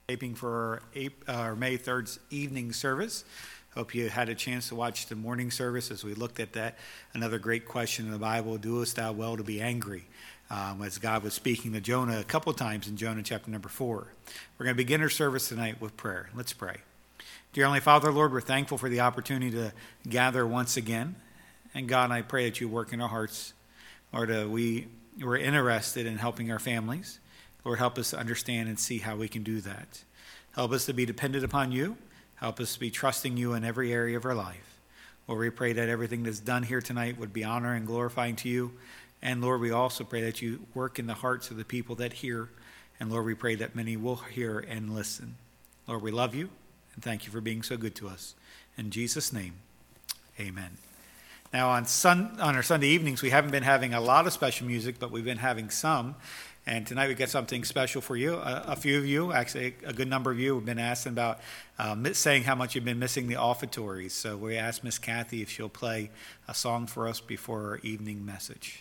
Taping for our May 3rd evening service. Hope you had a chance to watch the morning service as we looked at that. Another great question in the Bible, doest thou well to be angry? As God was speaking to Jonah a couple times in Jonah chapter number 4. We're going to begin our service tonight with prayer. Let's pray. Dear Heavenly Father, Lord, we're thankful for the opportunity to gather once again. And God, I pray that you work in our hearts. Lord, we're interested in helping our families. Lord, help us to understand and see how we can do that. Help us to be dependent upon you. Help us to be trusting you in every area of our life. Lord, we pray that everything that's done here tonight would be honoring and glorifying to you. And Lord, we also pray that you work in the hearts of the people that hear. And Lord, we pray that many will hear and listen. Lord, we love you and thank you for being so good to us. In Jesus' name, amen. Now on our Sunday evenings, we haven't been having a lot of special music, but we've been having some. And tonight we got something special for you. A few of you, actually a good number of you, have been asking about saying how much you've been missing the offertories. So we asked Miss Kathy if she'll play a song for us before our evening message.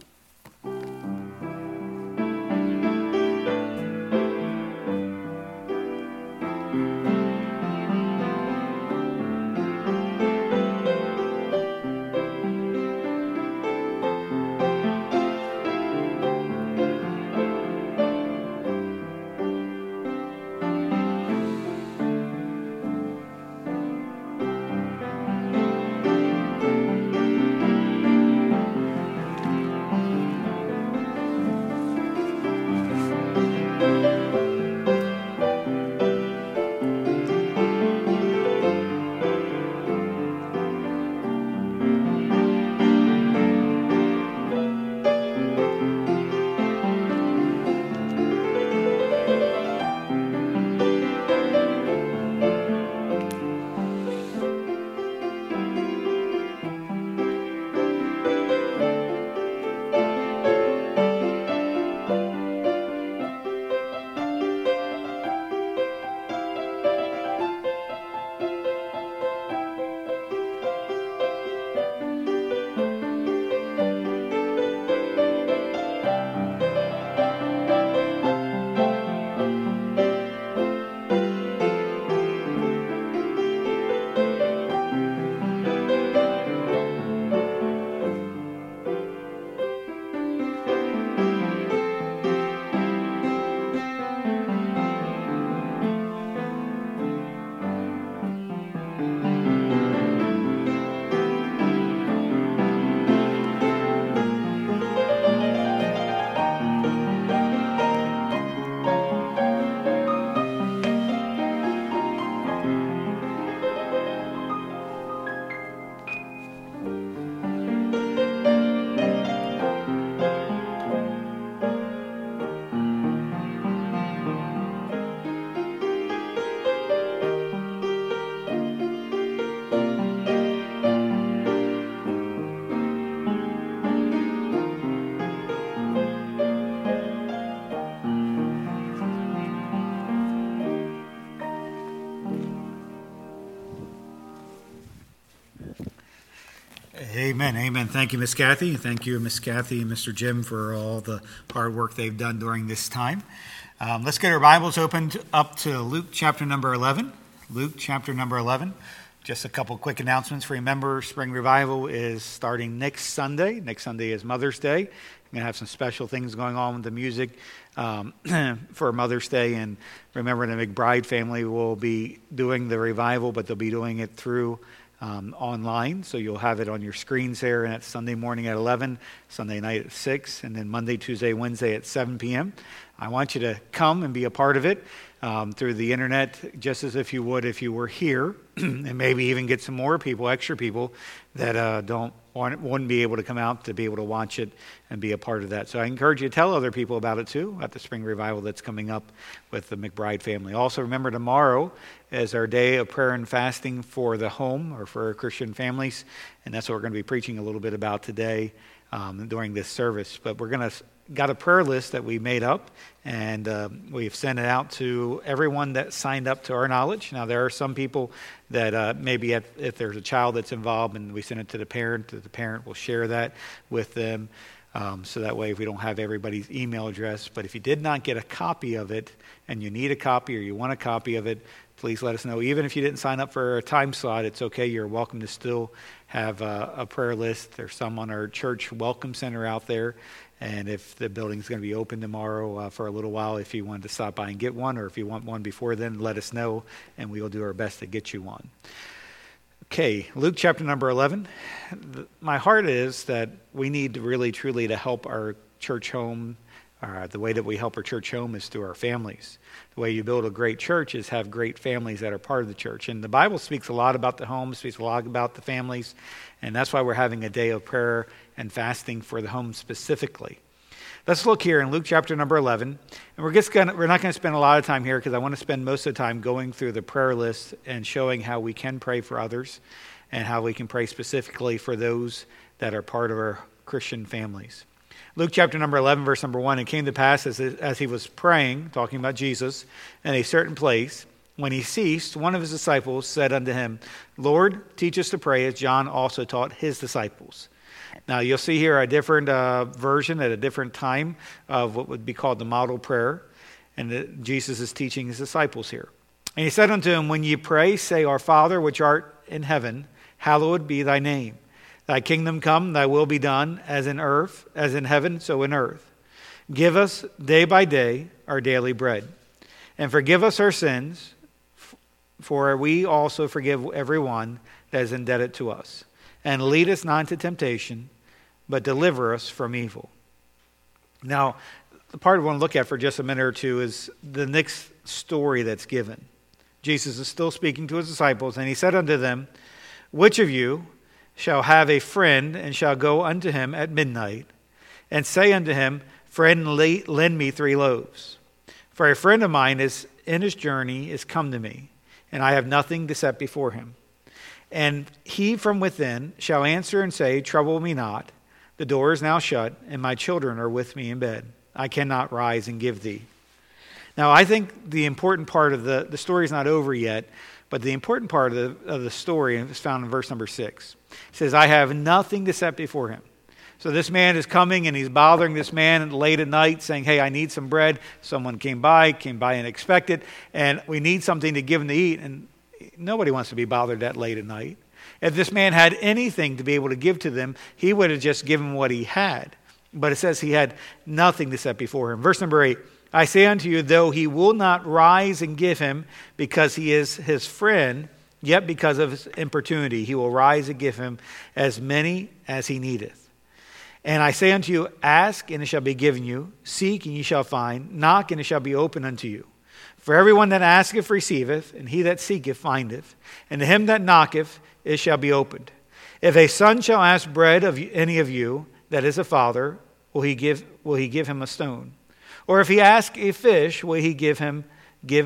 Amen. Amen. Thank you, Miss Kathy. Thank you, Miss Kathy and Mr. Jim, for all the hard work they've done during this time. Let's get our Bibles opened up to Luke chapter number 11. Luke chapter number 11. Just a couple quick announcements. Remember, Spring Revival is starting next Sunday. Next Sunday is Mother's Day. We're going to have some special things going on with the music for Mother's Day. And remember, the McBride family will be doing the revival, but they'll be doing it through online, so you'll have it on your screens there, and that's Sunday morning at 11, Sunday night at 6, and then Monday, Tuesday, Wednesday at 7 p.m. I want you to come and be a part of it through the internet, just as if you would if you were here, and maybe even get some more people, extra people that wouldn't be able to come out to be able to watch it and be a part of that. So I encourage you to tell other people about it too, at the Spring Revival that's coming up with the McBride family. Also remember, tomorrow is our day of prayer and fasting for the home, or for our Christian families, and that's what we're going to be preaching a little bit about today during this service. But we're going to got a prayer list that we made up, and we've sent it out to everyone that signed up to our knowledge. Now, there are some people that maybe if there's a child that's involved and we send it to the parent will share that with them. So that way we don't have everybody's email address. But if you did not get a copy of it and you need a copy or you want a copy of it, please let us know. Even if you didn't sign up for a time slot, it's okay. You're welcome to still have a prayer list. There's some on our church welcome center out there. And if the building's going to be open tomorrow for a little while, if you wanted to stop by and get one, or if you want one before then, let us know, and we will do our best to get you one. Okay, Luke chapter number 11. My heart is that we need to really, truly to help our church home. The way that we help our church home is through our families. The way you build a great church is have great families that are part of the church. And the Bible speaks a lot about the home, speaks a lot about the families, and that's why we're having a day of prayer and fasting for the home specifically. Let's look here in Luke chapter number 11. And we're not going to spend a lot of time here because I want to spend most of the time going through the prayer list and showing how we can pray for others and how we can pray specifically for those that are part of our Christian families. Luke chapter number 11, verse number 1, it came to pass as he was praying, talking about Jesus, in a certain place, when he ceased, one of his disciples said unto him, Lord, teach us to pray as John also taught his disciples. Now you'll see here a different version at a different time of what would be called the model prayer, and Jesus is teaching his disciples here. And he said unto him, When ye pray, say, Our Father which art in heaven, hallowed be thy name. Thy kingdom come, thy will be done, as in earth, as in heaven, so in earth. Give us day by day our daily bread. And forgive us our sins, for we also forgive everyone that is indebted to us. And lead us not into temptation, but deliver us from evil. Now, the part I want to look at for just a minute or two is the next story that's given. Jesus is still speaking to his disciples, and he said unto them, Which of you shall have a friend, and shall go unto him at midnight, and say unto him, Friend, lend me 3 loaves. For a friend of mine is in his journey is come to me, and I have nothing to set before him. And he from within shall answer and say, Trouble me not, the door is now shut, and my children are with me in bed. I cannot rise and give thee. Now, I think the important part of the story is not over yet, but the important part of the story is found in verse number 6. It says, I have nothing to set before him. So this man is coming and he's bothering this man late at night saying, hey, I need some bread. Someone came by unexpected, and we need something to give him to eat. And nobody wants to be bothered that late at night. If this man had anything to be able to give to them, he would have just given what he had. But it says he had nothing to set before him. Verse number 8, I say unto you, though he will not rise and give him because he is his friend, yet because of his importunity he will rise and give him as many as he needeth. And I say unto you, ask, and it shall be given you. Seek, and ye shall find. Knock, and it shall be opened unto you. For everyone that asketh receiveth, and he that seeketh findeth. And to him that knocketh it shall be opened. If a son shall ask bread of any of you that is a father, will he give him a stone? Or if he ask a fish, will he give him a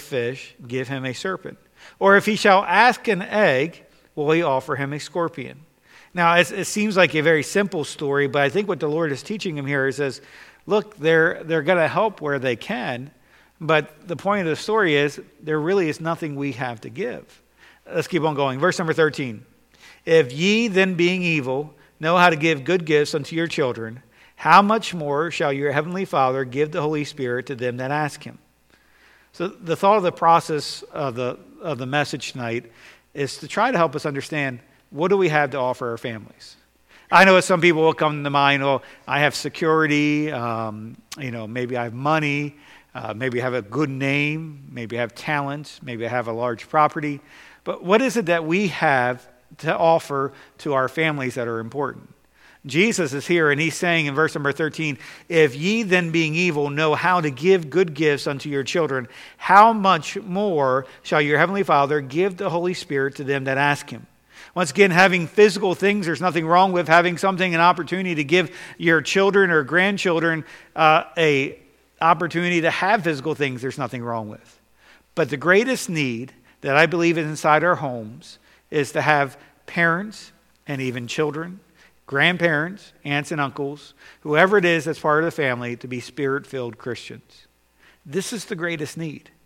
serpent? Or if he shall ask an egg, will he offer him a scorpion? Now, it seems like a very simple story, but I think what the Lord is teaching him here is, says, look, they're going to help where they can, but the point of the story is there really is nothing we have to give. Let's keep on going. Verse number 13. If ye then being evil know how to give good gifts unto your children, how much more shall your heavenly Father give the Holy Spirit to them that ask him? So the thought of the process of the message tonight is to try to help us understand, what do we have to offer our families? I know some people will come to mind, oh, I have security, maybe I have money, maybe I have a good name, maybe I have talent, maybe I have a large property. But what is it that we have to offer to our families that are important? Jesus is here and he's saying in verse number 13, if ye then being evil know how to give good gifts unto your children, how much more shall your heavenly Father give the Holy Spirit to them that ask him? Once again, having physical things, there's nothing wrong with having something, an opportunity to give your children or grandchildren an opportunity to have physical things, there's nothing wrong with. But the greatest need that I believe is inside our homes is to have parents and even children, grandparents, aunts and uncles, whoever it is that's part of the family, to be Spirit-filled Christians. This is the greatest need.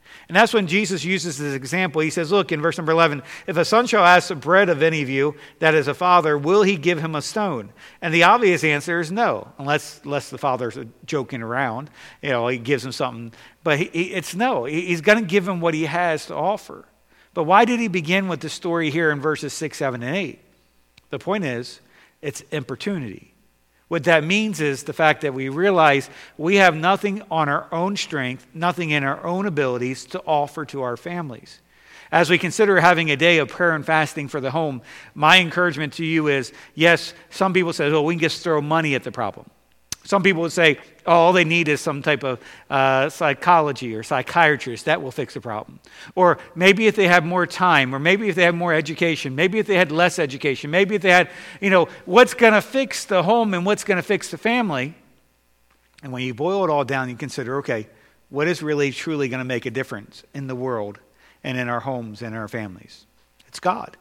And that's when Jesus uses this example. He says, look, in verse number 11, if a son shall ask bread of any of you that is a father, will he give him a stone? And the obvious answer is no, unless the father's joking around. He gives him something. But it's no. He's going to give him what he has to offer. But why did he begin with the story here in verses 6, 7, and 8? The point is, it's importunity. What that means is the fact that we realize we have nothing on our own strength, nothing in our own abilities to offer to our families. As we consider having a day of prayer and fasting for the home, my encouragement to you is, yes, some people say, we can just throw money at the problem. Some people would say, all they need is some type of psychology or psychiatrist. That will fix the problem. Or maybe if they have more time, or maybe if they have more education, maybe if they had less education, maybe if they had, what's going to fix the home and what's going to fix the family. And when you boil it all down, you consider, okay, what is really truly going to make a difference in the world and in our homes and our families? It's God.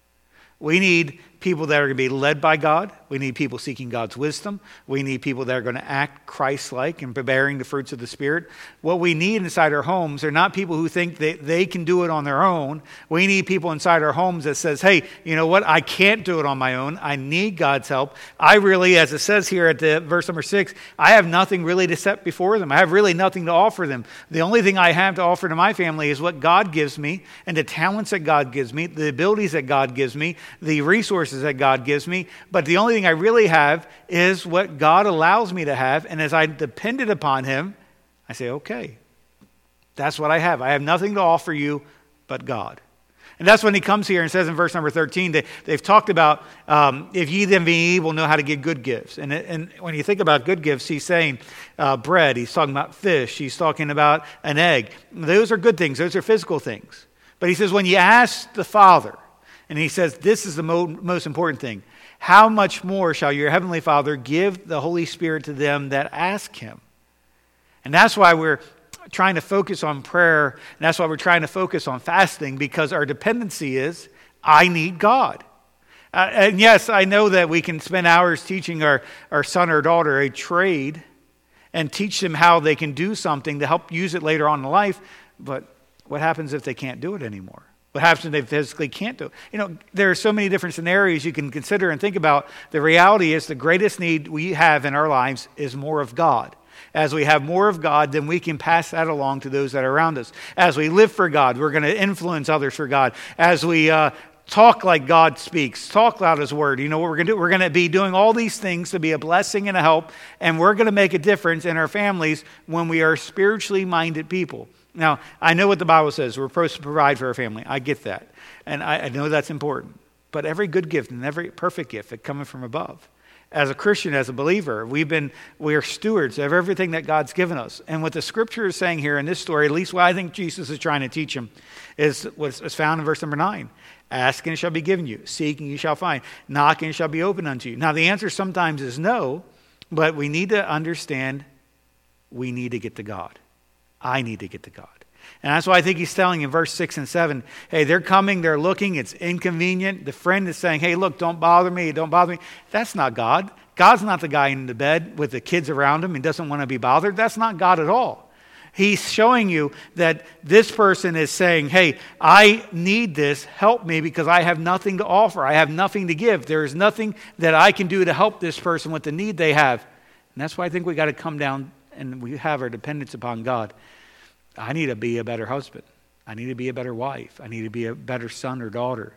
We need people that are going to be led by God. We need people seeking God's wisdom. We need people that are going to act Christ-like and bearing the fruits of the Spirit. What we need inside our homes are not people who think that they can do it on their own. We need people inside our homes that says, hey, you know what? I can't do it on my own. I need God's help. I really, as it says here at the verse number 6, I have nothing really to set before them. I have really nothing to offer them. The only thing I have to offer to my family is what God gives me and the talents that God gives me, the abilities that God gives me, the resources that God gives me. But the only thing I really have is what God allows me to have. And as I depended upon him, I say, okay, that's what I have. I have nothing to offer you but God. And that's when he comes here and says in verse number 13, they've talked about if ye then being evil know how to give good gifts. And when you think about good gifts, he's saying bread, he's talking about fish, he's talking about an egg. Those are good things. Those are physical things. But he says when you ask the Father, and he says this is the most important thing, how much more shall your heavenly Father give the Holy Spirit to them that ask him? And that's why we're trying to focus on prayer, and that's why we're trying to focus on fasting, because our dependency is, I need God. And yes, I know that we can spend hours teaching our son or daughter a trade and teach them how they can do something to help use it later on in life, but what happens if they can't do it anymore? What happens if they physically can't do it? There are so many different scenarios you can consider and think about. The reality is the greatest need we have in our lives is more of God. As we have more of God, then we can pass that along to those that are around us. As we live for God, we're going to influence others for God. As we talk like God speaks, talk out his word. You know what we're going to do? We're going to be doing all these things to be a blessing and a help, and we're going to make a difference in our families when we are spiritually minded people. Now, I know what the Bible says. We're supposed to provide for our family. I get that. And I know that's important. But every good gift and every perfect gift is coming from above. As a Christian, as a believer, we are stewards of everything that God's given us. And what the scripture is saying here in this story, at least what I think Jesus is trying to teach him, is what's found in verse number 9. Ask and it shall be given you. Seek and you shall find. Knock and it shall be opened unto you. Now, the answer sometimes is no, but we need to understand we need to get to God. I need to get to God. And that's why I think he's telling in verse 6 and 7, hey, they're coming, they're looking, it's inconvenient. The friend is saying, hey, look, don't bother me, don't bother me. That's not God. God's not the guy in the bed with the kids around him and doesn't want to be bothered. That's not God at all. He's showing you that this person is saying, hey, I need this, help me because I have nothing to offer. I have nothing to give. There is nothing that I can do to help this person with the need they have. And that's why I think we got to come down and we have our dependence upon God. I need to be a better husband. I need to be a better wife. I need to be a better son or daughter.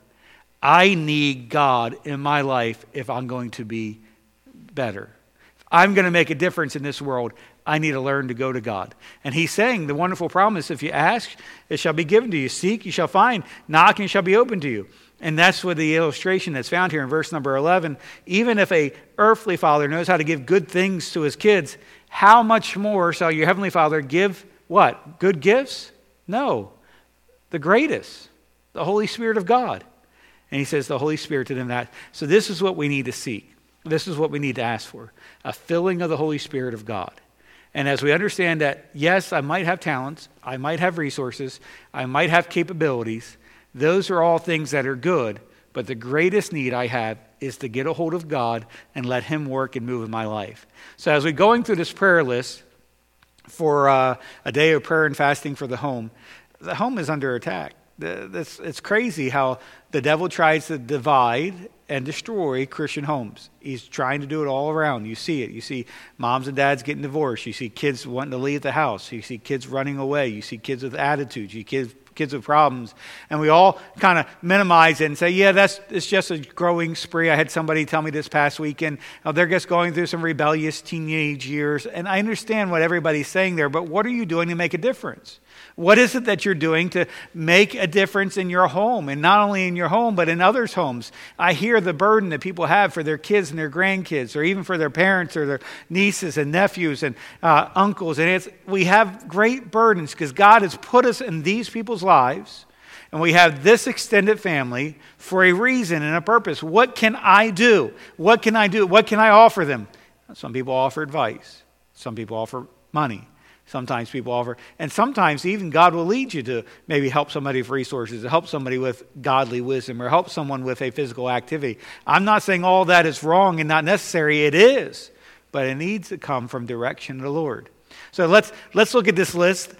I need God in my life if I'm going to be better. If I'm going to make a difference in this world, I need to learn to go to God. And he's saying the wonderful promise, if you ask, it shall be given to you. Seek, you shall find. Knock, and it shall be opened to you. And that's what the illustration that's found here in verse number 11. Even if a earthly father knows how to give good things to his kids, how much more shall your heavenly Father give what? Good gifts? No. The greatest. The Holy Spirit of God. And he says the Holy Spirit to them that. So this is what we need to seek. This is what we need to ask for. A filling of the Holy Spirit of God. And as we understand that, yes, I might have talents. I might have resources. I might have capabilities. Those are all things that are good. But the greatest need I have is to get a hold of God and let him work and move in my life. So as we're going through this prayer list for a day of prayer and fasting for the home, the home is under attack. It's crazy how the devil tries to divide and destroy Christian homes. He's trying to do it all around. You see it. You see moms and dads getting divorced. You see kids wanting to leave the house. You see kids running away. You see kids with attitudes. You see kids with problems. And we all kind of minimize it and say, yeah, it's just a growing spree. I had somebody tell me this past weekend, they're just going through some rebellious teenage years. And I understand what everybody's saying there, but what are you doing to make a difference? What is it that you're doing to make a difference in your home? And not only in your home, but in others' homes. I hear the burden that people have for their kids and their grandkids, or even for their parents or their nieces and nephews and uncles. And we have great burdens because God has put us in these people's lives. And we have this extended family for a reason and a purpose. What can I do? What can I do? What can I offer them? Some people offer advice. Some people offer money. Sometimes people offer, and sometimes even God will lead you to maybe help somebody with resources, to help somebody with godly wisdom, or help someone with a physical activity. I'm not saying all that is wrong and not necessary. It is, but it needs to come from direction of the Lord. So let's look at this list.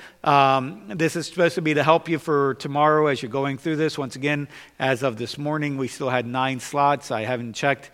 This is supposed to be to help you for tomorrow as you're going through this. Once again, as of this morning, we still had 9 slots. I haven't checked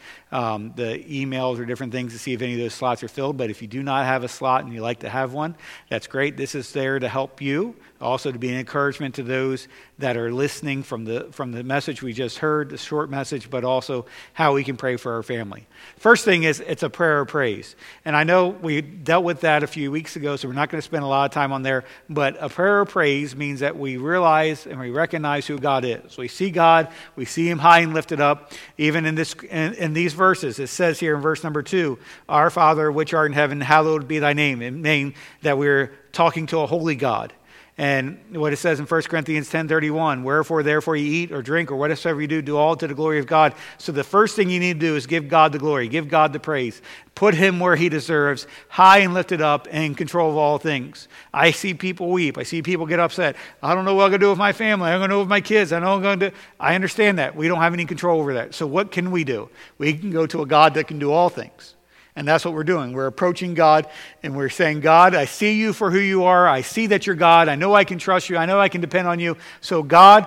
the emails or different things to see if any of those slots are filled. But if you do not have a slot and you'd like to have one, that's great. This is there to help you, also to be an encouragement to those that are listening from the message we just heard, the short message, but also how we can pray for our family. First thing is, it's a prayer of praise. And I know we dealt with that a few weeks ago, so we're not going to spend a lot of time on there. But a prayer of praise means that we realize and we recognize who God is. We see God, we see Him high and lifted up. Even in these verses, it says here in verse number 2, Our Father, which art in heaven, hallowed be thy name. It means that we're talking to a holy God. And what it says in 1 Corinthians 10:31, wherefore, therefore, you eat or drink or whatsoever you do all to the glory of God. So the first thing you need to do is give God the glory, give God the praise. Put Him where He deserves, high and lifted up, and in control of all things. I see people weep. I see people get upset. I don't know what I'm going to do with my family. I don't know with my kids. I understand that. We don't have any control over that. So what can we do? We can go to a God that can do all things. And that's what we're doing. We're approaching God and we're saying, God, I see you for who you are. I see that you're God. I know I can trust you. I know I can depend on you. So God,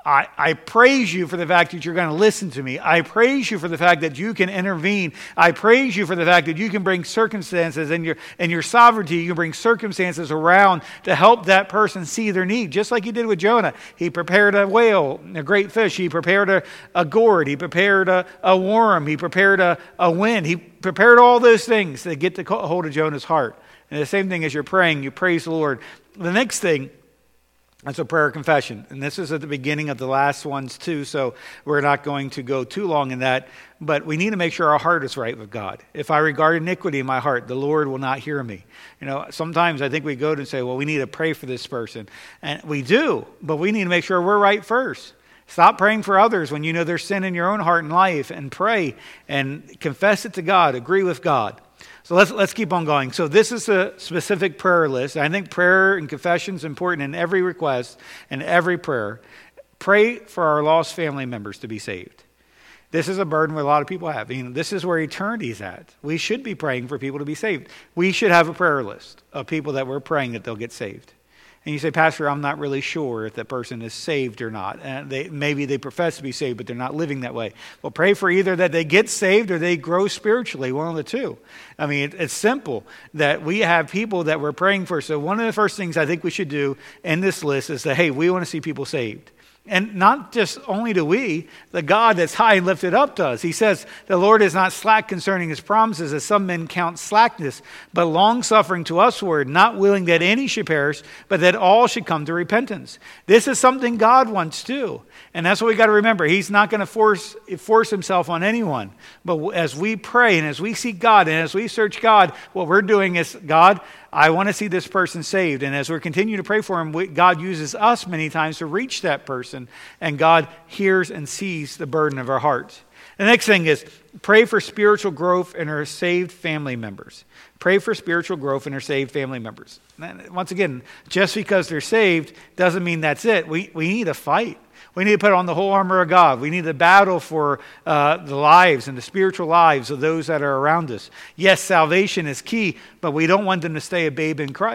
I praise you for the fact that you're going to listen to me. I praise you for the fact that you can intervene. I praise you for the fact that you can bring circumstances in your sovereignty. You can bring circumstances around to help that person see their need. Just like you did with Jonah. He prepared a whale, a great fish. He prepared a gourd. He prepared a worm. He prepared a wind. He prepared all those things to get the hold of Jonah's heart. And the same thing as you're praying, you praise the Lord. The next thing, that's a prayer of confession. And this is at the beginning of the last ones too, so we're not going to go too long in that. But we need to make sure our heart is right with God. If I regard iniquity in my heart, the Lord will not hear me. Sometimes I think we go to say, well, we need to pray for this person. And we do, but we need to make sure we're right first. Stop praying for others when you know there's sin in your own heart and life, and pray and confess it to God, agree with God. So let's keep on going. So this is a specific prayer list. I think prayer and confession is important in every request and every prayer. Pray for our lost family members to be saved. This is a burden where a lot of people have. This is where eternity is at. We should be praying for people to be saved. We should have a prayer list of people that we're praying that they'll get saved. And you say, Pastor, I'm not really sure if that person is saved or not. And maybe they profess to be saved, but they're not living that way. Well, pray for either that they get saved or they grow spiritually, one of the two. It's simple that we have people that we're praying for. So one of the first things I think we should do in this list is that, hey, we want to see people saved. And not just only do we, the God that's high and lifted up does. He says, the Lord is not slack concerning His promises, as some men count slackness, but long-suffering to usward, not willing that any should perish, but that all should come to repentance. This is something God wants too. And that's what we got to remember. He's not going to force Himself on anyone. But as we pray and as we seek God and as we search God, what we're doing is, God, I want to see this person saved. And as we're continuing to pray for him, God uses us many times to reach that person. And God hears and sees the burden of our hearts. The next thing is pray for spiritual growth in our saved family members. Pray for spiritual growth in our saved family members. Once again, just because they're saved doesn't mean that's it. We need to fight. We need to put on the whole armor of God. We need to battle for the lives and the spiritual lives of those that are around us. Yes, salvation is key, but we don't want them to stay a babe in Christ.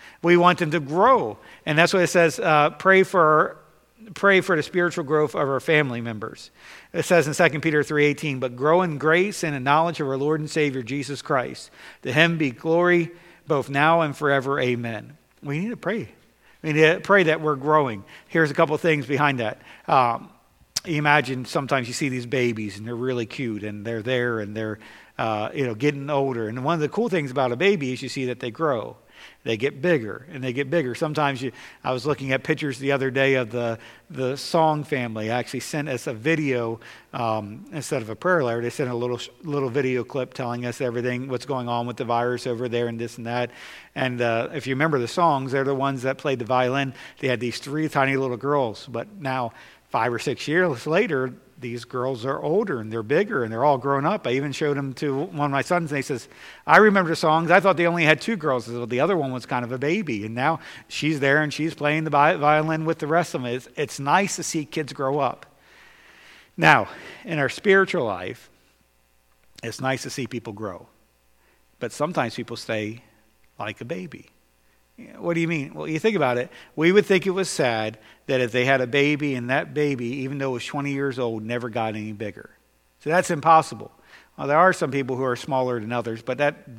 We want them to grow. And that's what it says, pray for the spiritual growth of our family members. It says in 2 Peter 3:18, but grow in grace and in knowledge of our Lord and Savior, Jesus Christ. To him be glory both now and forever. Amen. We need to pray. We need to pray that we're growing. Here's a couple things behind that. You imagine sometimes you see these babies and they're really cute and they're there and they're getting older. And one of the cool things about a baby is you see that they grow. They get bigger and they get bigger. Sometimes I was looking at pictures the other day of the Song family. I actually sent us a video instead of a prayer letter. They sent a little video clip telling us everything, what's going on with the virus over there and this and that. And if you remember the Songs, they're the ones that played the violin. They had these 3 tiny little girls. But now 5 or 6 years later, these girls are older and they're bigger and they're all grown up. I even showed them to one of my sons and he says, I remember the Songs. I thought they only had 2 girls. So the other one was kind of a baby. And now she's there and she's playing the violin with the rest of them. It's nice to see kids grow up. Now, in our spiritual life, it's nice to see people grow. But sometimes people stay like a baby. What do you mean? Well, you think about it. We would think it was sad that if they had a baby and that baby, even though it was 20 years old, never got any bigger. So that's impossible. Well, there are some people who are smaller than others, but that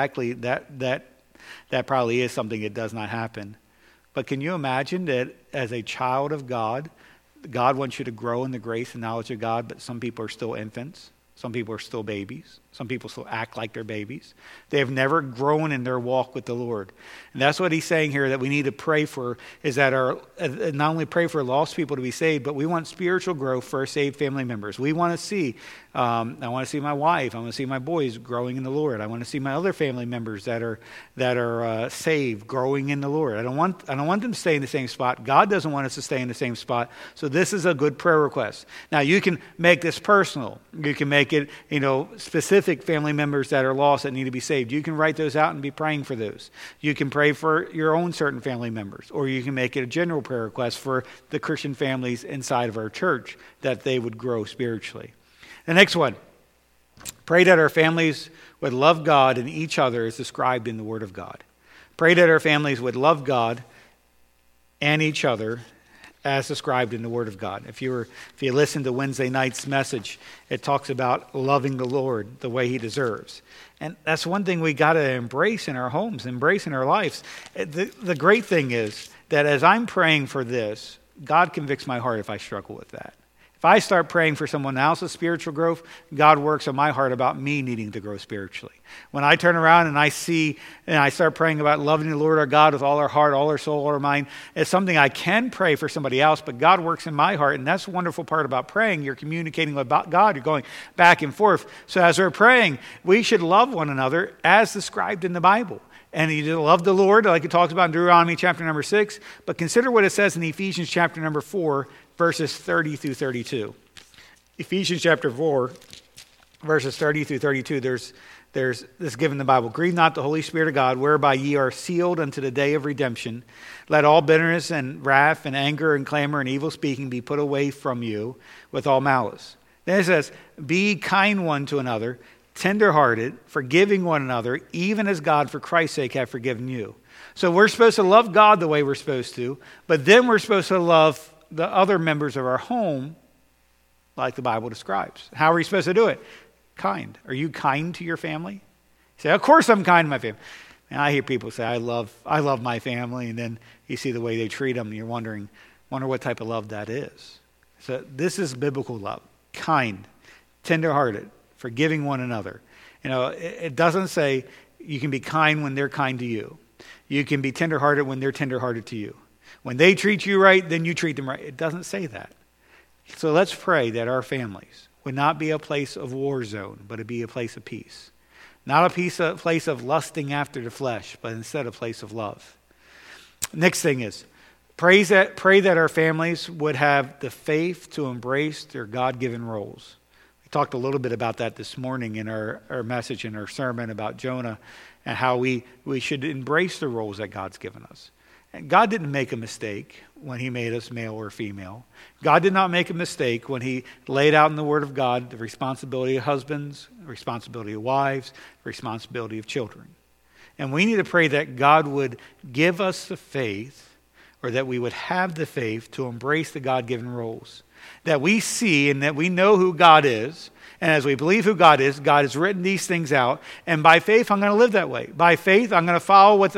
probably is something that does not happen. But can you imagine that as a child of God, God wants you to grow in the grace and knowledge of God, but some people are still infants. Some people are still babies. Some people still act like they're babies. They have never grown in their walk with the Lord. And that's what he's saying here that we need to pray for, is that not only pray for lost people to be saved, but we want spiritual growth for our saved family members. We want to see, I want to see my wife, I want to see my boys growing in the Lord. I want to see my other family members that are saved, growing in the Lord. I don't want them to stay in the same spot. God doesn't want us to stay in the same spot. So this is a good prayer request. Now you can make this personal. You can make it, specific family members that are lost that need to be saved. You can write those out and be praying for those. You can pray for your own certain family members, or you can make it a general prayer request for the Christian families inside of our church that they would grow spiritually. The next one, pray that our families would love God and each other as described in the Word of God. Pray that our families would love God and each other as described in the Word of God. If you listen to Wednesday night's message, it talks about loving the Lord the way He deserves. And that's one thing we got to embrace in our homes, embrace in our lives. The great thing is that as I'm praying for this, God convicts my heart if I struggle with that. If I start praying for someone else's spiritual growth, God works on my heart about me needing to grow spiritually. When I turn around and I start praying about loving the Lord our God with all our heart, all our soul, all our mind, it's something I can pray for somebody else, but God works in my heart. And that's the wonderful part about praying. You're communicating with God. You're going back and forth. So as we're praying, we should love one another as described in the Bible. And you love the Lord, like it talks about in Deuteronomy chapter number 6. But consider what it says in Ephesians chapter number 4, verses 30 through 32. Ephesians chapter 4, verses 30 through 32, there's this given in the Bible. Grieve not the Holy Spirit of God, whereby ye are sealed unto the day of redemption. Let all bitterness and wrath and anger and clamor and evil speaking be put away from you with all malice. Then it says, be kind one to another, tender-hearted, forgiving one another, even as God for Christ's sake hath forgiven you. So we're supposed to love God the way we're supposed to, but then we're supposed to love the other members of our home like the Bible describes. How are we supposed to do it? Kind. Are you kind to your family? You say, of course I'm kind to my family. And I hear people say, I love my family, and then you see the way they treat them, and you're wonder what type of love that is. So this is biblical love. Kind, tender-hearted, forgiving one another. It doesn't say you can be kind when they're kind to you. You can be tender-hearted when they're tender-hearted to you. When they treat you right, then you treat them right. It doesn't say that. So let's pray that our families would not be a place of war zone, but it be a place of peace. Not a place of lusting after the flesh, but instead a place of love. Next thing is, pray that our families would have the faith to embrace their God-given roles. We talked a little bit about that this morning in our message, in our sermon about Jonah, and how we should embrace the roles that God's given us. And God didn't make a mistake when He made us male or female. God did not make a mistake when He laid out in the Word of God the responsibility of husbands, the responsibility of wives, the responsibility of children. And we need to pray that God would give us the faith, or that we would have the faith to embrace the God-given roles. That we see and that we know who God is. And as we believe who God is, God has written these things out. And by faith, I'm going to live that way. By faith, I'm going to follow what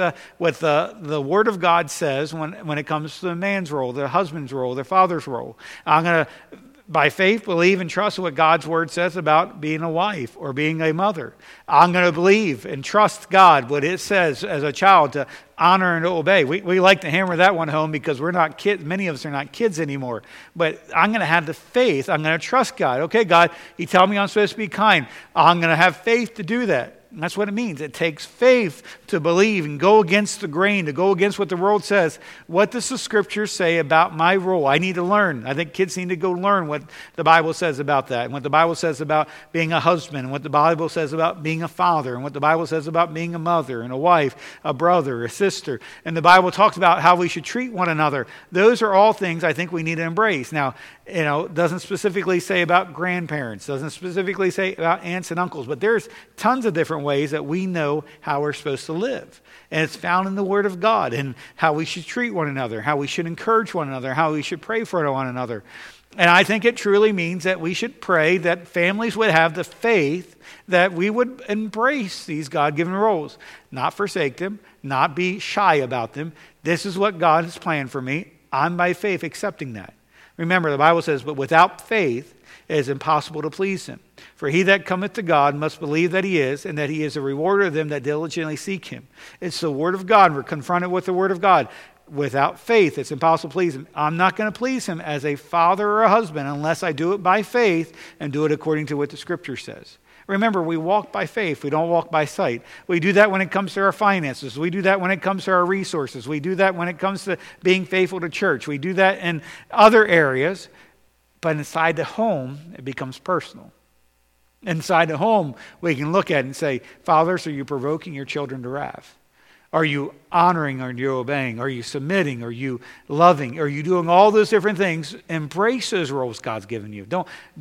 the Word of God says when it comes to the man's role, the husband's role, the father's role. I'm going to, by faith, believe and trust what God's Word says about being a wife or being a mother. I'm going to believe and trust God, what it says as a child, to honor and to obey. We like to hammer that one home because we're not kids. Many of us are not kids anymore. But I'm going to have the faith. I'm going to trust God. Okay, God, you tell me I'm supposed to be kind. I'm going to have faith to do that. And that's what it means. It takes faith to believe and go against the grain, to go against what the world says. What does the Scripture say about my role? I need to learn. I think kids need to go learn what the Bible says about that, and what the Bible says about being a husband, and what the Bible says about being a father, and what the Bible says about being a mother and a wife, a brother, a sister. And the Bible talks about how we should treat one another. Those are all things I think we need to embrace. Now, it doesn't specifically say about grandparents, doesn't specifically say about aunts and uncles, but there's tons of different ways that we know how we're supposed to live. And it's found in the Word of God, and how we should treat one another, how we should encourage one another, how we should pray for one another. And I think it truly means that we should pray that families would have the faith that we would embrace these God-given roles, not forsake them, not be shy about them. This is what God has planned for me. I'm by faith accepting that. Remember, the Bible says, but without faith it is impossible to please him. For he that cometh to God must believe that he is, and that he is a rewarder of them that diligently seek him. It's the Word of God. We're confronted with the Word of God. Without faith, it's impossible to please him. I'm not going to please him as a father or a husband unless I do it by faith and do it according to what the Scripture says. Remember, we walk by faith. We don't walk by sight. We do that when it comes to our finances. We do that when it comes to our resources. We do that when it comes to being faithful to church. We do that in other areas. But inside the home, it becomes personal. Inside the home, we can look at it and say, fathers, are you provoking your children to wrath? Are you honoring? Are you obeying? Are you submitting? Are you loving? Are you doing all those different things? Embrace those roles God's given you.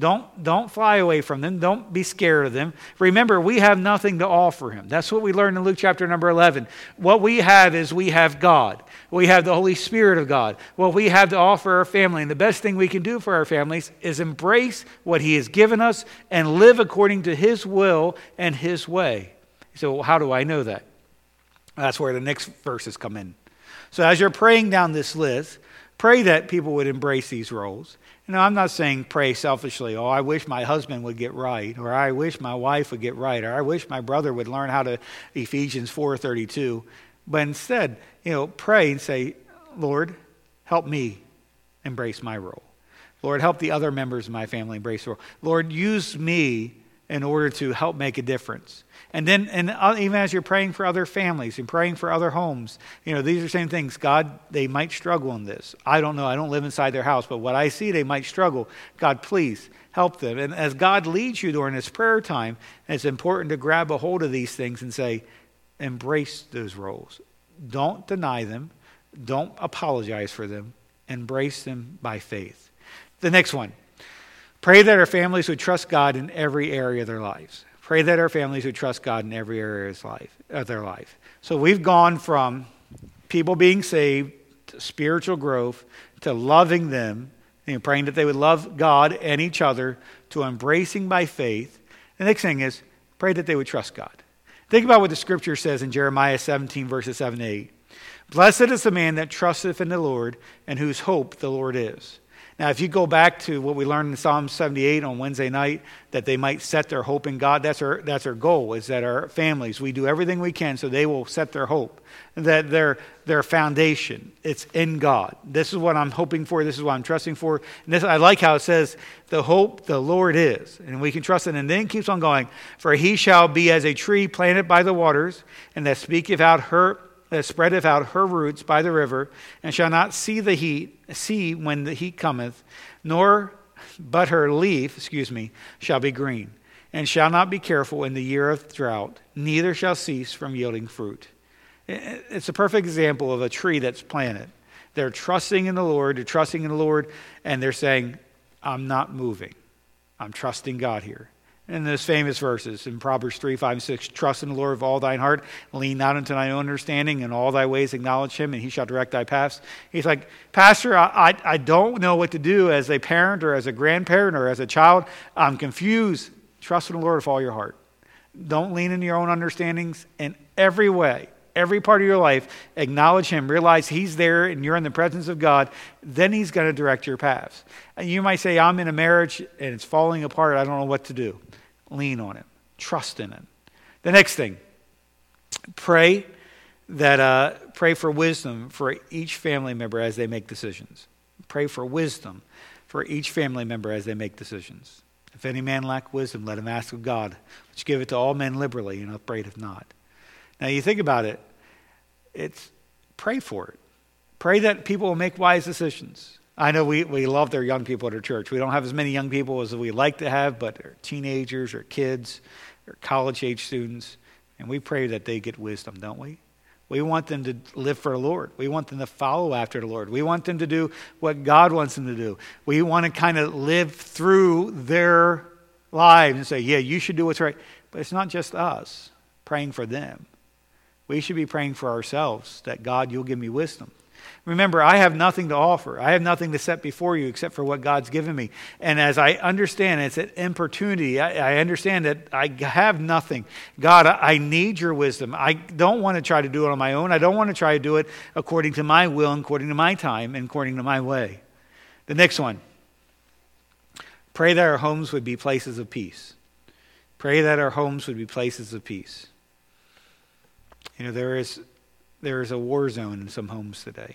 Don't fly away from them. Don't be scared of them. Remember, we have nothing to offer him. That's what we learned in Luke chapter number 11. What we have is we have God. We have the Holy Spirit of God. What we have to offer our family, and the best thing we can do for our families is embrace what he has given us and live according to his will and his way. So how do I know that? That's where the next verses come in. So as you're praying down this list, pray that people would embrace these roles. I'm not saying pray selfishly, oh, I wish my husband would get right, or I wish my wife would get right, or I wish my brother would learn how to Ephesians 4:32. But instead, pray and say, Lord, help me embrace my role. Lord, help the other members of my family embrace the role. Lord, use me in order to help make a difference. And then, even as you're praying for other families and praying for other homes, these are the same things. God, they might struggle in this. I don't know. I don't live inside their house, but what I see, they might struggle. God, please help them. And as God leads you during this prayer time, it's important to grab a hold of these things and say, embrace those roles. Don't deny them. Don't apologize for them. Embrace them by faith. The next one. Pray that our families would trust God in every area of their lives. Pray that our families would trust God in every area of their life. So we've gone from people being saved, to spiritual growth, to loving them, praying that they would love God and each other, to embracing by faith. The next thing is, pray that they would trust God. Think about what the Scripture says in Jeremiah 17, verses 7 to 8. Blessed is the man that trusteth in the Lord, and whose hope the Lord is. Now, if you go back to what we learned in Psalm 78 on Wednesday night, that they might set their hope in God, that's our goal, is that our families, we do everything we can so they will set their hope, that their foundation, it's in God. This is what I'm hoping for. This is what I'm trusting for. And this, I like how it says, the hope the Lord is. And we can trust it. And then it keeps on going. For he shall be as a tree planted by the waters, and that spreadeth out her roots by the river, and shall not see when the heat cometh, but her leaf, shall be green, and shall not be careful in the year of drought, neither shall cease from yielding fruit. It's a perfect example of a tree that's planted. They're trusting in the Lord, and they're saying, I'm not moving. I'm trusting God here. in those famous verses in Proverbs 3, 5, and 6. Trust in the Lord with all thine heart, lean not unto thine own understanding, in all thy ways acknowledge him, and he shall direct thy paths. He's like, Pastor, I don't know what to do as a parent or as a grandparent or as a child. I'm confused. Trust in the Lord with all your heart. Don't lean into your own understandings in every way. Every part of your life, acknowledge him, realize he's there and you're in the presence of God, then he's going to direct your paths. And you might say, I'm in a marriage and it's falling apart, I don't know what to do. Lean on him. Trust in him. The next thing, pray for wisdom for each family member as they make decisions. Pray for wisdom for each family member as they make decisions. If any man lack wisdom, let him ask of God, which giveth to all men liberally and upbraideth not. Now you think about it, it's pray for it. Pray that people will make wise decisions. I know we love their young people at our church. We don't have as many young people as we like to have, but they're teenagers or kids or college-age students, and we pray that they get wisdom, don't we? We want them to live for the Lord. We want them to follow after the Lord. We want them to do what God wants them to do. We want to kind of live through their lives and say, yeah, you should do what's right. But it's not just us praying for them. We should be praying for ourselves that, God, you'll give me wisdom. Remember, I have nothing to offer. I have nothing to set before you except for what God's given me. And as I understand, it's an importunity. I understand that I have nothing. God, I need your wisdom. I don't want to try to do it on my own. I don't want to try to do it according to my will, and according to my time, and according to my way. The next one. Pray that our homes would be places of peace. Pray that our homes would be places of peace. You know, there is a war zone in some homes today.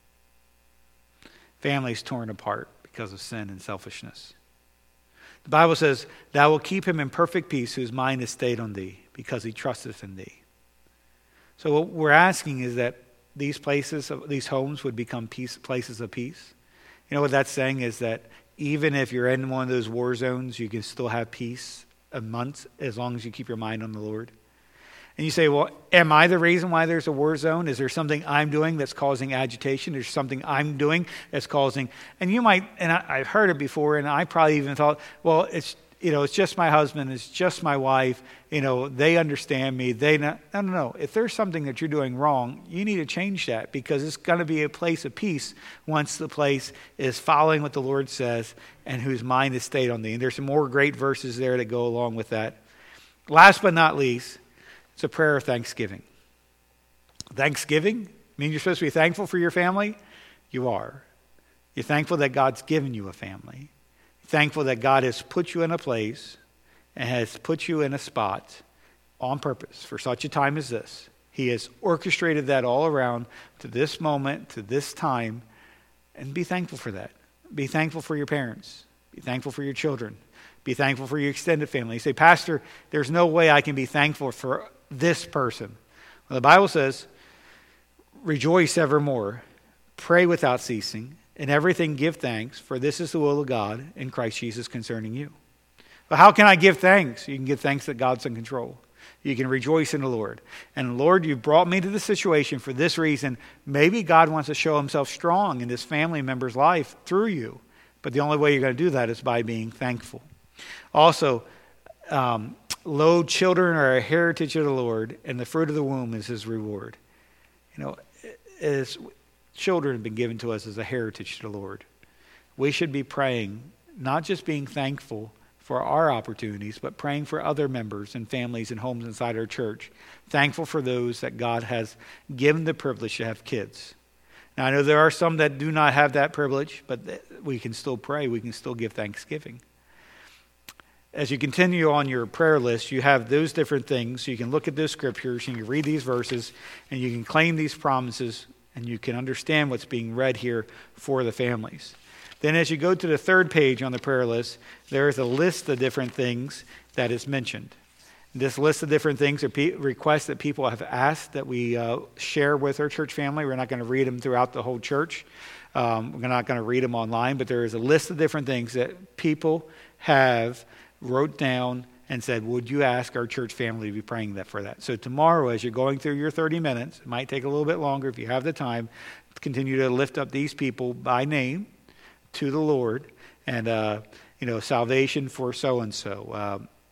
Families torn apart because of sin and selfishness. The Bible says, thou wilt keep him in perfect peace whose mind is stayed on thee, because he trusteth in thee. So what we're asking is that these places, these homes would become places of peace. You know what that's saying is that even if you're in one of those war zones, you can still have peace a month as long as you keep your mind on the Lord. And you say, well, am I the reason why there's a war zone? Is there something I'm doing that's causing agitation? Is there something I'm doing that's causing... And you might, and I've heard it before, and I probably even thought, well, it's just my husband, it's just my wife, they understand me. No. If there's something that you're doing wrong, you need to change that, because it's going to be a place of peace once the place is following what the Lord says and whose mind is stayed on thee. And there's some more great verses there that go along with that. Last but not least, it's a prayer of thanksgiving. Thanksgiving means you're supposed to be thankful for your family? You are. You're thankful that God's given you a family. You're thankful that God has put you in a place and has put you in a spot on purpose for such a time as this. He has orchestrated that all around to this moment, to this time, and be thankful for that. Be thankful for your parents. Be thankful for your children. Be thankful for your extended family. You say, Pastor, there's no way I can be thankful for this person. Well, the Bible says, rejoice evermore, pray without ceasing, in everything give thanks, for this is the will of God in Christ Jesus concerning you. But how can I give thanks? You can give thanks that God's in control. You can rejoice in the Lord. And Lord, you brought me to this situation for this reason. Maybe God wants to show himself strong in this family member's life through you. But the only way you're going to do that is by being thankful. Also, lo, children are a heritage of the Lord, and the fruit of the womb is his reward. As children have been given to us as a heritage to the Lord. We should be praying, not just being thankful for our opportunities, but praying for other members and families and homes inside our church. Thankful for those that God has given the privilege to have kids. Now, I know there are some that do not have that privilege, but we can still pray. We can still give thanksgiving. As you continue on your prayer list, you have those different things. You can look at those scriptures, and you read these verses, and you can claim these promises, and you can understand what's being read here for the families. Then as you go to the third page on the prayer list, there is a list of different things that is mentioned. This list of different things are requests that people have asked that we share with our church family. We're not going to read them throughout the whole church. We're not going to read them online, but there is a list of different things that people have wrote down and said, would you ask our church family to be praying for that? So tomorrow, as you're going through your 30 minutes, it might take a little bit longer if you have the time, continue to lift up these people by name to the Lord, and salvation for so-and-so,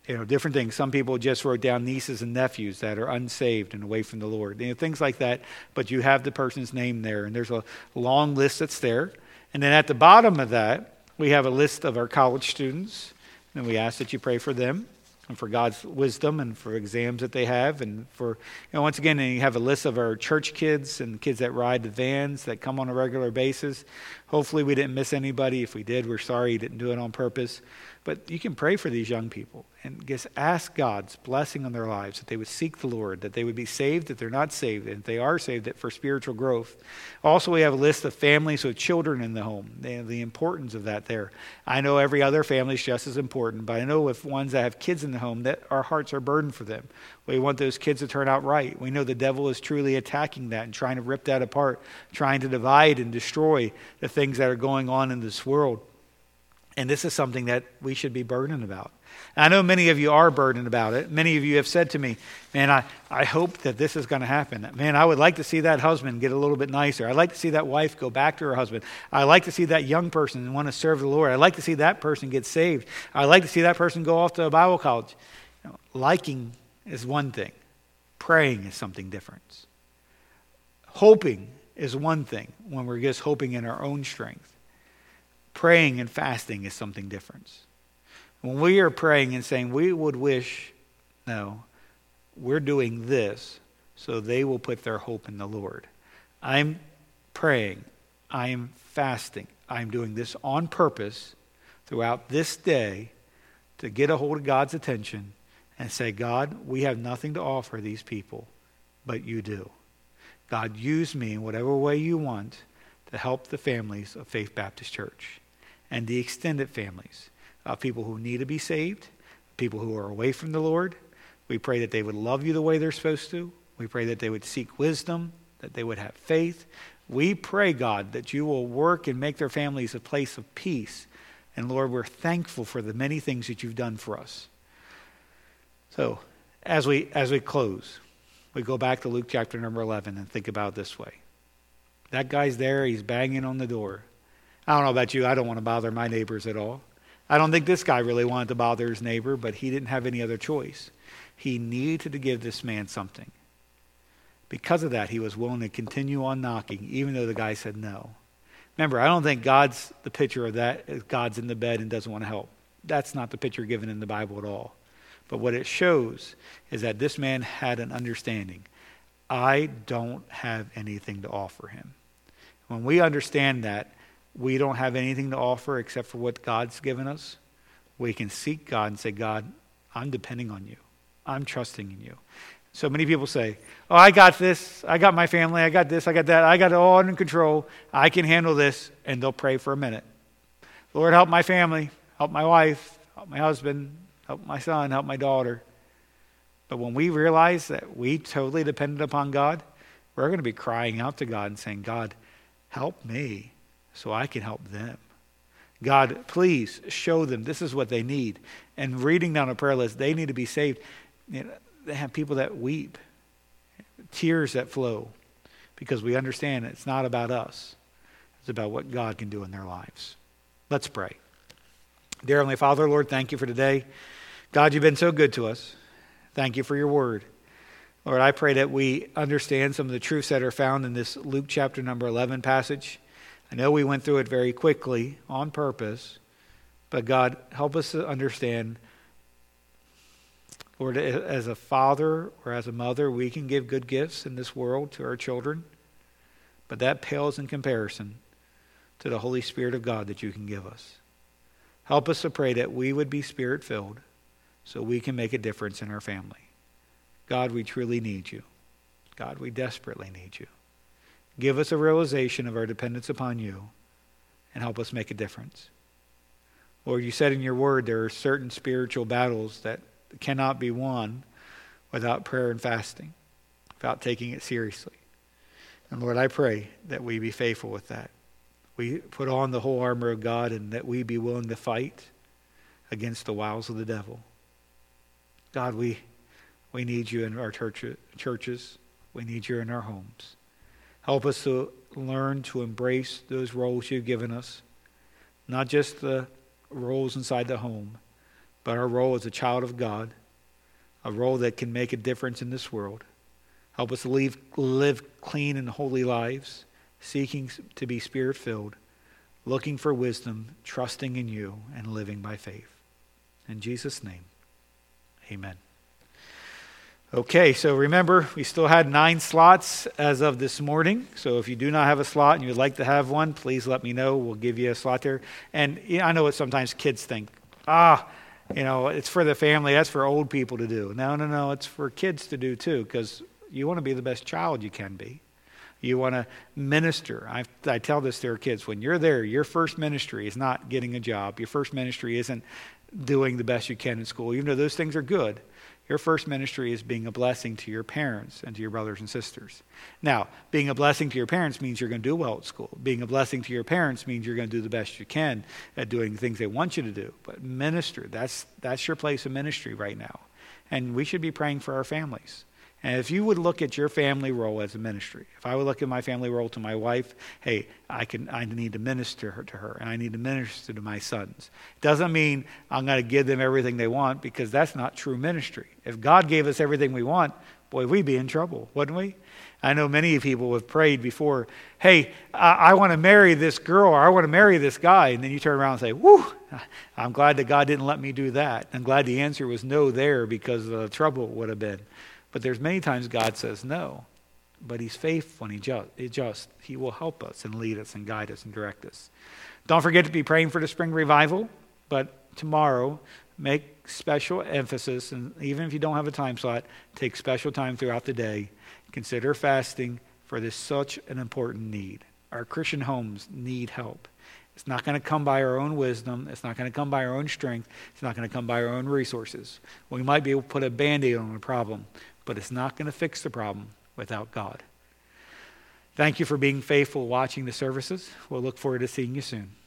different things. Some people just wrote down nieces and nephews that are unsaved and away from the Lord. Things like that, but you have the person's name there, and there's a long list that's there. And then at the bottom of that, we have a list of our college students, and we ask that you pray for them and for God's wisdom and for exams that they have. And for, once again, you have a list of our church kids and kids that ride the vans that come on a regular basis. Hopefully we didn't miss anybody. If we did, we're sorry you didn't do it on purpose. But you can pray for these young people and just ask God's blessing on their lives, that they would seek the Lord, that they would be saved, that they're not saved, and if they are saved, that for spiritual growth. Also, we have a list of families with children in the home, the importance of that there. I know every other family is just as important, but I know with ones that have kids in the home, that our hearts are burdened for them. We want those kids to turn out right. We know the devil is truly attacking that and trying to rip that apart, trying to divide and destroy the things that are going on in this world. And this is something that we should be burdened about. And I know many of you are burdened about it. Many of you have said to me, man, I hope that this is going to happen. Man, I would like to see that husband get a little bit nicer. I'd like to see that wife go back to her husband. I'd like to see that young person want to serve the Lord. I'd like to see that person get saved. I'd like to see that person go off to a Bible college. Liking is one thing. Praying is something different. Hoping is one thing when we're just hoping in our own strength. Praying and fasting is something different. When we are praying and saying we would wish, no, we're doing this so they will put their hope in the Lord. I'm praying, I'm fasting, I'm doing this on purpose throughout this day to get a hold of God's attention and say, God, we have nothing to offer these people, but you do. God, use me in whatever way you want to help the families of Faith Baptist Church and the extended families of people who need to be saved, people who are away from the Lord. We pray that they would love you the way they're supposed to. We pray that they would seek wisdom, that they would have faith. We pray, God, that you will work and make their families a place of peace. And Lord, we're thankful for the many things that you've done for us. So as we close, we go back to Luke chapter number 11 and think about it this way. That guy's there, he's banging on the door. I don't know about you, I don't want to bother my neighbors at all. I don't think this guy really wanted to bother his neighbor, but he didn't have any other choice. He needed to give this man something. Because of that, he was willing to continue on knocking, even though the guy said no. Remember, I don't think God's the picture of that is God's in the bed and doesn't want to help. That's not the picture given in the Bible at all. But what it shows is that this man had an understanding. I don't have anything to offer him. When we understand that we don't have anything to offer except for what God's given us, we can seek God and say, God, I'm depending on you. I'm trusting in you. So many people say, oh, I got this. I got my family. I got this. I got that. I got it all under control. I can handle this. And they'll pray for a minute. Lord, help my family. Help my wife. Help my husband. Help my son. Help my daughter. But when we realize that we totally depended upon God, we're going to be crying out to God and saying, God, help me so I can help them. God, please show them this is what they need. And reading down a prayer list, they need to be saved. They have people that weep, tears that flow, because we understand it's not about us. It's about what God can do in their lives. Let's pray. Dear Heavenly Father, Lord, thank you for today. God, you've been so good to us. Thank you for your word. Lord, I pray that we understand some of the truths that are found in this Luke chapter number 11 passage. I know we went through it very quickly on purpose, but God, help us to understand, Lord, as a father or as a mother, we can give good gifts in this world to our children, but that pales in comparison to the Holy Spirit of God that you can give us. Help us to pray that we would be Spirit-filled so we can make a difference in our family. God, we truly need you. God, we desperately need you. Give us a realization of our dependence upon you and help us make a difference. Lord, you said in your word there are certain spiritual battles that cannot be won without prayer and fasting, without taking it seriously. And Lord, I pray that we be faithful with that. We put on the whole armor of God and that we be willing to fight against the wiles of the devil. God, we need you in our churches. We need you in our homes. Help us to learn to embrace those roles you've given us, not just the roles inside the home, but our role as a child of God, a role that can make a difference in this world. Help us live clean and holy lives, seeking to be Spirit-filled, looking for wisdom, trusting in you, and living by faith. In Jesus' name, amen. Okay, so remember, we still had 9 slots as of this morning. So if you do not have a slot and you'd like to have one, please let me know. We'll give you a slot there. And I know what sometimes kids think. It's for the family. That's for old people to do. No. It's for kids to do too, because you want to be the best child you can be. You want to minister. I tell this to our kids. When you're there, your first ministry is not getting a job. Your first ministry isn't doing the best you can in school, even though those things are good. Your first ministry is being a blessing to your parents and to your brothers and sisters. Now, being a blessing to your parents means you're going to do well at school. Being a blessing to your parents means you're going to do the best you can at doing things they want you to do. But minister, that's your place of ministry right now. And we should be praying for our families. And if you would look at your family role as a ministry, if I would look at my family role to my wife, hey, I need to minister to her, and I need to minister to my sons. It doesn't mean I'm going to give them everything they want, because that's not true ministry. If God gave us everything we want, boy, we'd be in trouble, wouldn't we? I know many people have prayed before, hey, I want to marry this girl, or I want to marry this guy, and then you turn around and say, whew, I'm glad that God didn't let me do that. I'm glad the answer was no there, because the trouble would have been. But there's many times God says no, but he's faithful and he will help us and lead us and guide us and direct us. Don't forget to be praying for the spring revival, but tomorrow make special emphasis, and even if you don't have a time slot, take special time throughout the day. Consider fasting for this such an important need. Our Christian homes need help. It's not going to come by our own wisdom. It's not going to come by our own strength. It's not going to come by our own resources. We might be able to put a Band-Aid on a problem, but it's not going to fix the problem without God. Thank you for being faithful watching the services. We'll look forward to seeing you soon.